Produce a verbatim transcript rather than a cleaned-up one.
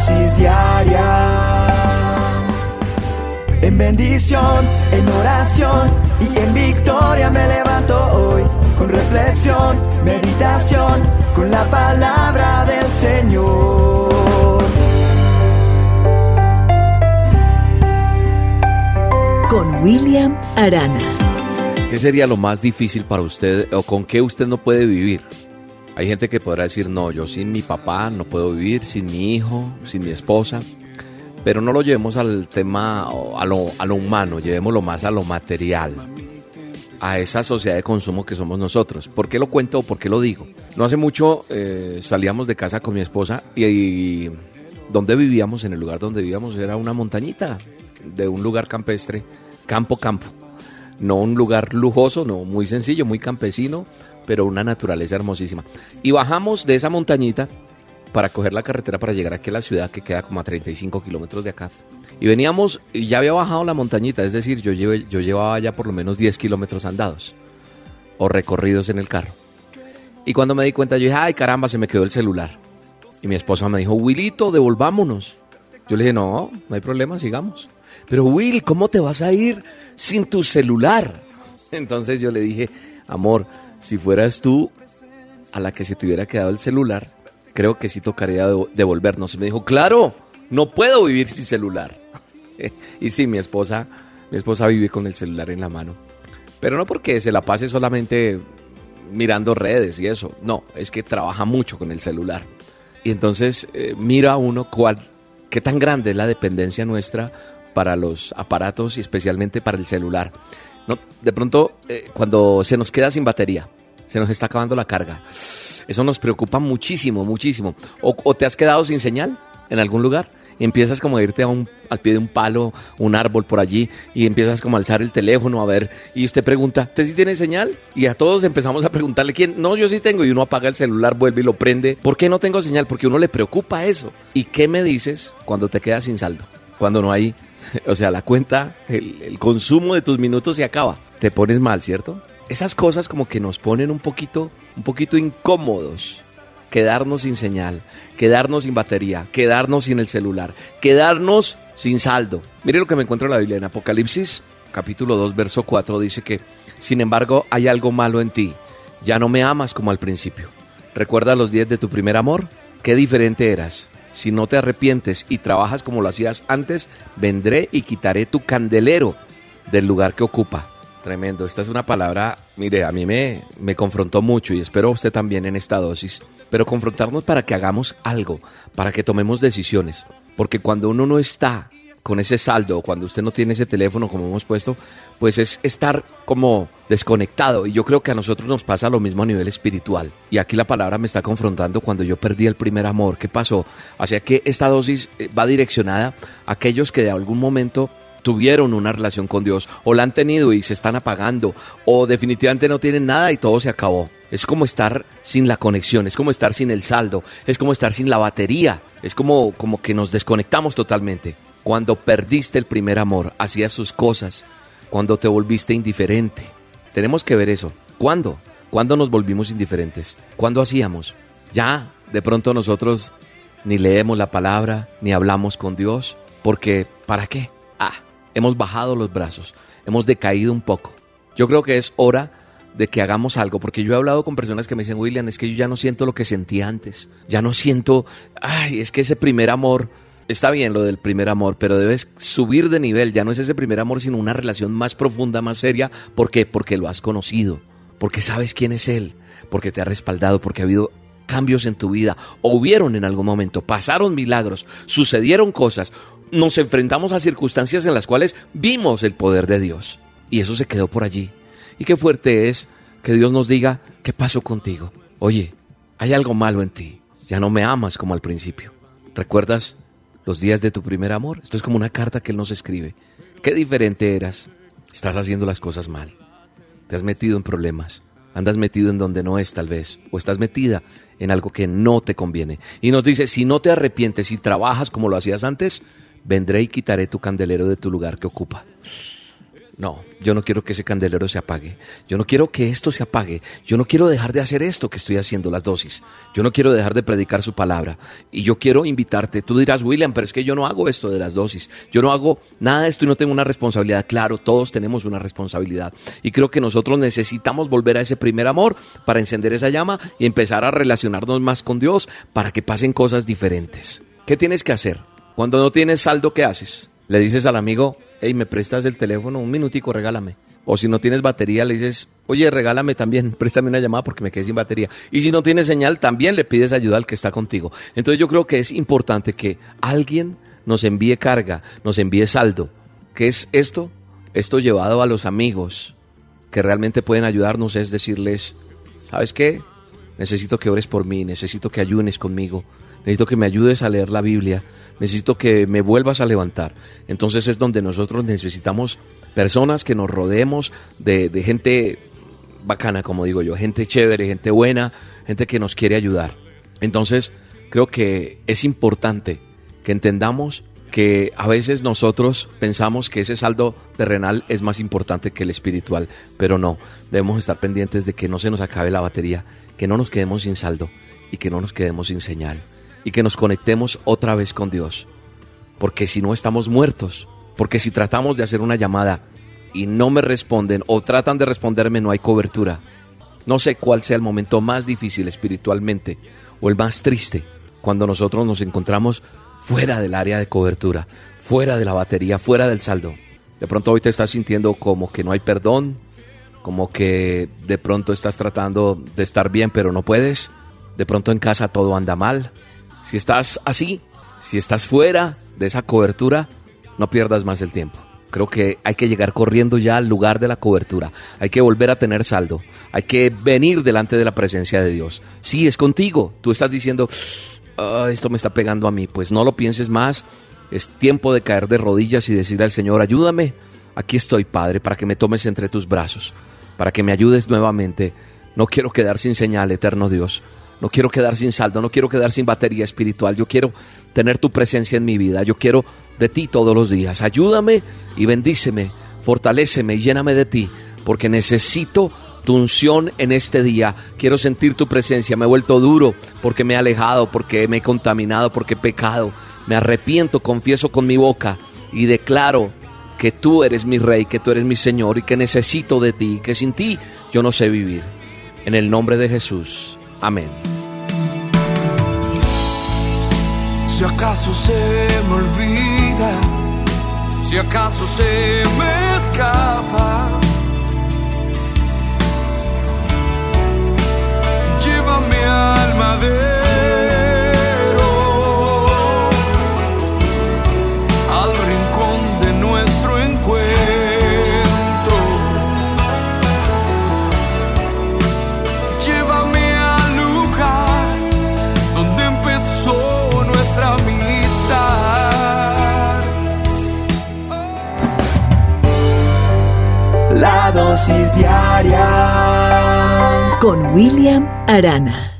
dosis diaria. En bendición, en oración y en victoria me levanto hoy. Con reflexión, meditación, con la palabra del Señor. Con William Arana. ¿Qué sería lo más difícil para usted o con qué usted no puede vivir? Hay gente que podrá decir, no, yo sin mi papá no puedo vivir, sin mi hijo, sin mi esposa. Pero no lo llevemos al tema, a lo, a lo humano, llevémoslo más a lo material, a esa sociedad de consumo que somos nosotros. ¿Por qué lo cuento o por qué lo digo? No hace mucho eh, salíamos de casa con mi esposa y, y donde vivíamos, en el lugar donde vivíamos, era una montañita de un lugar campestre, campo, campo. No un lugar lujoso, no, muy sencillo, muy campesino, pero una naturaleza hermosísima. Y bajamos de esa montañita para coger la carretera para llegar aquí a la ciudad, que queda como a treinta y cinco kilómetros de acá. Y veníamos, y ya había bajado la montañita, es decir, yo, llevé, yo llevaba ya por lo menos diez kilómetros andados o recorridos en el carro. Y cuando me di cuenta, yo dije, ay caramba, se me quedó el celular. Y mi esposa me dijo, Willito, devolvámonos. Yo le dije, no, no hay problema, sigamos. Pero Will, ¿cómo te vas a ir sin tu celular? Entonces yo le dije, amor, si fueras tú a la que se te hubiera quedado el celular, creo que sí tocaría devolvernos. Y me dijo, claro, no puedo vivir sin celular. Y sí, mi esposa, mi esposa vive con el celular en la mano. Pero no porque se la pase solamente mirando redes y eso. No, es que trabaja mucho con el celular. Y entonces eh, mira uno cuál, qué tan grande es la dependencia nuestra para los aparatos y especialmente para el celular. No, de pronto, eh, cuando se nos queda sin batería, se nos está acabando la carga. Eso nos preocupa muchísimo, muchísimo. O, o te has quedado sin señal en algún lugar y empiezas como a irte a un, al pie de un palo, un árbol por allí y empiezas como a alzar el teléfono a ver y usted pregunta, ¿usted sí tiene señal? Y a todos empezamos a preguntarle, ¿quién? No, yo sí tengo. Y uno apaga el celular, vuelve y lo prende. ¿Por qué no tengo señal? Porque a uno le preocupa eso. ¿Y qué me dices cuando te quedas sin saldo? Cuando no hay, o sea, la cuenta, el, el consumo de tus minutos se acaba. Te pones mal, ¿cierto? Esas cosas como que nos ponen un poquito, un poquito incómodos. Quedarnos sin señal, quedarnos sin batería, quedarnos sin el celular, quedarnos sin saldo. Mire lo que me encuentro en la Biblia, en Apocalipsis, capítulo dos, verso cuatro, dice que, sin embargo, hay algo malo en ti. Ya no me amas como al principio. ¿Recuerdas los días de tu primer amor? Qué diferente eras. Si no te arrepientes y trabajas como lo hacías antes, vendré y quitaré tu candelero del lugar que ocupa. Tremendo, esta es una palabra, mire, a mí me, me confrontó mucho y espero usted también en esta dosis. Pero confrontarnos para que hagamos algo, para que tomemos decisiones. Porque cuando uno no está con ese saldo, cuando usted no tiene ese teléfono como hemos puesto, pues es estar como desconectado. Y yo creo que a nosotros nos pasa lo mismo a nivel espiritual. Y aquí la palabra me está confrontando cuando yo perdí el primer amor. ¿Qué pasó? Así que esta dosis va direccionada a aquellos que de algún momento tuvieron una relación con Dios, o la han tenido y se están apagando, o definitivamente no tienen nada y todo se acabó. Es como estar sin la conexión, es como estar sin el saldo, es como estar sin la batería, es como, como que nos desconectamos totalmente. Cuando perdiste el primer amor, hacías sus cosas, cuando te volviste indiferente. Tenemos que ver eso. ¿Cuándo? ¿Cuándo nos volvimos indiferentes? ¿Cuándo hacíamos? Ya, de pronto nosotros ni leemos la palabra, ni hablamos con Dios, porque ¿para qué? Ah, hemos bajado los brazos, hemos decaído un poco. Yo creo que es hora de que hagamos algo, porque yo he hablado con personas que me dicen, William, es que yo ya no siento lo que sentí antes, ya no siento, ay, es que ese primer amor, está bien lo del primer amor, pero debes subir de nivel, ya no es ese primer amor, sino una relación más profunda, más seria. ¿Por qué? Porque lo has conocido, porque sabes quién es Él, porque te ha respaldado, porque ha habido cambios en tu vida, o hubieron en algún momento, pasaron milagros, sucedieron cosas, nos enfrentamos a circunstancias en las cuales vimos el poder de Dios, y eso se quedó por allí. Y qué fuerte es que Dios nos diga, ¿qué pasó contigo? Oye, hay algo malo en ti, ya no me amas como al principio. ¿Recuerdas los días de tu primer amor? Esto es como una carta que Él nos escribe. Qué diferente eras, estás haciendo las cosas mal, te has metido en problemas, andas metido en donde no es tal vez, o estás metida en algo que no te conviene. Y nos dice, si no te arrepientes y trabajas como lo hacías antes, vendré y quitaré tu candelero de tu lugar que ocupa. No, yo no quiero que ese candelero se apague. Yo no quiero que esto se apague. Yo no quiero dejar de hacer esto que estoy haciendo, las dosis. Yo no quiero dejar de predicar su palabra. Y yo quiero invitarte. Tú dirás, William, pero es que yo no hago esto de las dosis. Yo no hago nada de esto y no tengo una responsabilidad. Claro, todos tenemos una responsabilidad. Y creo que nosotros necesitamos volver a ese primer amor para encender esa llama y empezar a relacionarnos más con Dios para que pasen cosas diferentes. ¿Qué tienes que hacer? Cuando no tienes saldo, ¿qué haces? Le dices al amigo, hey, ¿me prestas el teléfono? Un minutico, regálame. O si no tienes batería, le dices, oye, regálame también, préstame una llamada porque me quedé sin batería. Y si no tienes señal, también le pides ayuda al que está contigo. Entonces yo creo que es importante que alguien nos envíe carga, nos envíe saldo. ¿Qué es esto? Esto llevado a los amigos que realmente pueden ayudarnos es decirles, ¿sabes qué? Necesito que ores por mí, necesito que ayunes conmigo, necesito que me ayudes a leer la Biblia, necesito que me vuelvas a levantar. Entonces es donde nosotros necesitamos personas que nos rodeemos de, de gente bacana, como digo yo, gente chévere, gente buena, gente que nos quiere ayudar. Entonces creo que es importante que entendamos que a veces nosotros pensamos que ese saldo terrenal es más importante que el espiritual, pero no, debemos estar pendientes de que no se nos acabe la batería, que no nos quedemos sin saldo y que no nos quedemos sin señal y que nos conectemos otra vez con Dios, porque si no estamos muertos, porque si tratamos de hacer una llamada y no me responden o tratan de responderme, no hay cobertura. No sé cuál sea el momento más difícil espiritualmente o el más triste cuando nosotros nos encontramos fuera del área de cobertura, fuera de la batería, fuera del saldo. De pronto hoy te estás sintiendo como que no hay perdón, como que de pronto estás tratando de estar bien pero no puedes. De pronto en casa todo anda mal. Si estás así, si estás fuera de esa cobertura, no pierdas más el tiempo. Creo que hay que llegar corriendo ya al lugar de la cobertura. Hay que volver a tener saldo. Hay que venir delante de la presencia de Dios. Sí, es contigo. Tú estás diciendo, oh, esto me está pegando a mí. Pues no lo pienses más. Es tiempo de caer de rodillas y decirle al Señor, ayúdame. Aquí estoy, Padre, para que me tomes entre tus brazos, para que me ayudes nuevamente. No quiero quedar sin señal, eterno Dios. No quiero quedar sin saldo, no quiero quedar sin batería espiritual. Yo quiero tener tu presencia en mi vida. Yo quiero de ti todos los días. Ayúdame y bendíceme, fortaléceme y lléname de ti, porque necesito tu unción en este día. Quiero sentir tu presencia. Me he vuelto duro porque me he alejado, porque me he contaminado, porque he pecado. Me arrepiento, confieso con mi boca y declaro que tú eres mi Rey, que tú eres mi Señor y que necesito de ti, que sin ti yo no sé vivir. En el nombre de Jesús. Amén. Si acaso se me olvida, si acaso se me escapa, llévame al madero, al rincón de nuestro encuentro. Llévame al lugar donde empezó nuestra amistad. La dosis diaria con William Arana.